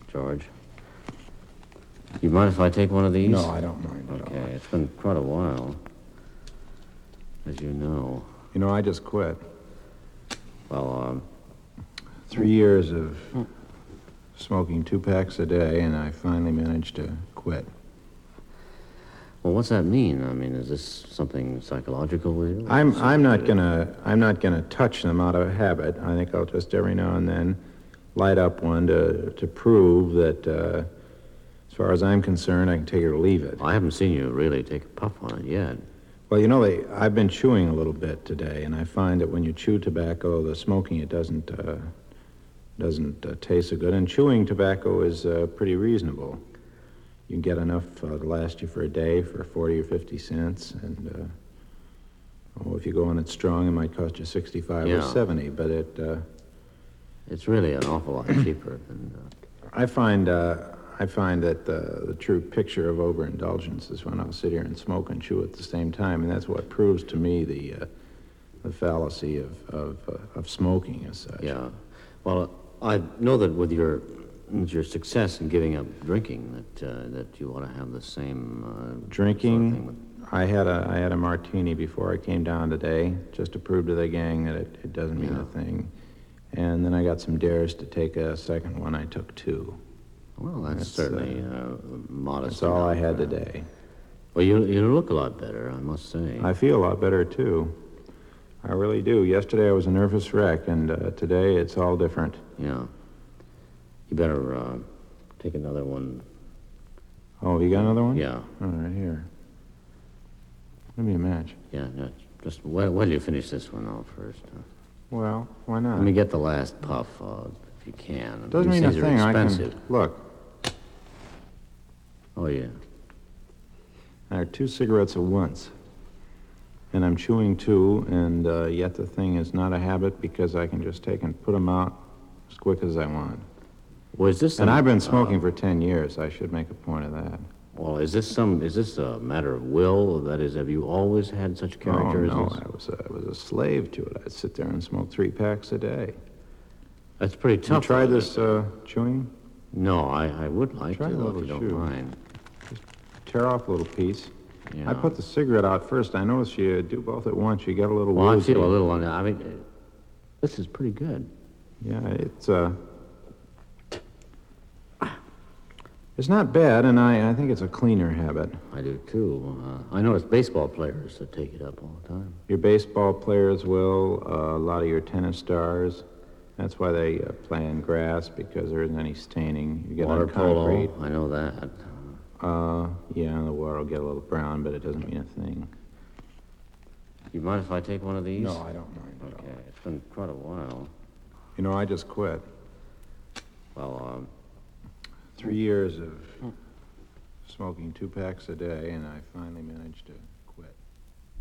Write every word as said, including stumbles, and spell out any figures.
George. You mind if I take one of these? No, I don't mind at all. Okay, it's been quite a while, as you know. You know, I just quit. Well, um... Three years of smoking two packs a day, and I finally managed to quit. Well, what's that mean? I mean, is this something psychological with you? I'm I'm not gonna I'm not gonna touch them out of habit. I think I'll just every now and then light up one to to prove that, uh, as far as I'm concerned, I can take it or leave it. I haven't seen you really take a puff on it yet. Well, you know, they, I've been chewing a little bit today, and I find that when you chew tobacco, the smoking it doesn't uh, doesn't uh, taste so good. And chewing tobacco is uh, pretty reasonable. You can get enough uh, to last you for a day for forty or fifty cents, and uh, oh, if you go on it strong, it might cost you sixty-five Yeah. or seventy. But it, uh, It's really an awful lot cheaper than... Uh... I find, uh, I find that the, the true picture of overindulgence is when I'll sit here and smoke and chew at the same time, and that's what proves to me the, uh, the fallacy of of, uh, of smoking as such. Yeah. Well, I know that with your with your success in giving up drinking, that uh, that you ought to have the same uh, Drinking, sort of thing with... I had a I had a martini before I came down today, just to prove to the gang that it, it doesn't mean Yeah. a thing. And then I got some dares to take a second one. I took two. Well, that's, That's, certainly uh, modest. That's all I enough, had uh, today. Well, you you look a lot better, I must say. I feel a lot better, too. I really do. Yesterday I was a nervous wreck, and uh, today it's all different. Yeah. You better uh, take another one. Oh, you got another one? Yeah. All right, here. Give me a match. Yeah, yeah. Just wait, wait till you finish this one off first. Uh, Well, why not? let me get the last puff, uh, if you can. Doesn't These mean a things are thing. I expensive. can... Look, Oh, yeah. there are two cigarettes at once. And I'm chewing two, and uh, yet the thing is not a habit because I can just take and put them out as quick as I want. Well, is this And some, I've been smoking uh, for ten years. I should make a point of that. Well, is this some? Is this a matter of will? That is, have you always had such character Oh, no, as this? I was, a, I was a slave to it. I'd sit there and smoke three packs a day. That's pretty You tough. tried though, this uh, chewing? No, I, I would like Try a to, if little you don't chew. mind. Tear off a little piece. Yeah. I put the cigarette out first. I noticed you do both at once. You get a little Well, I woozy. feel a little on that. I mean, uh, this is pretty good. Yeah, it's uh, it's not bad, and I, I think it's a cleaner habit. I do too. Uh, I notice baseball players that take it up all the time. Your baseball players will, uh, a lot of your tennis stars. That's why they uh, play in grass, because there isn't any staining. You get Water on concrete. polo, I know that. Uh, yeah, the water will get a little brown, but it doesn't mean a thing. You mind if I take one of these? No, I don't mind at Okay, all. it's been quite a while. You know, I just quit. Well, um, Three years of smoking two packs a day, and I finally managed to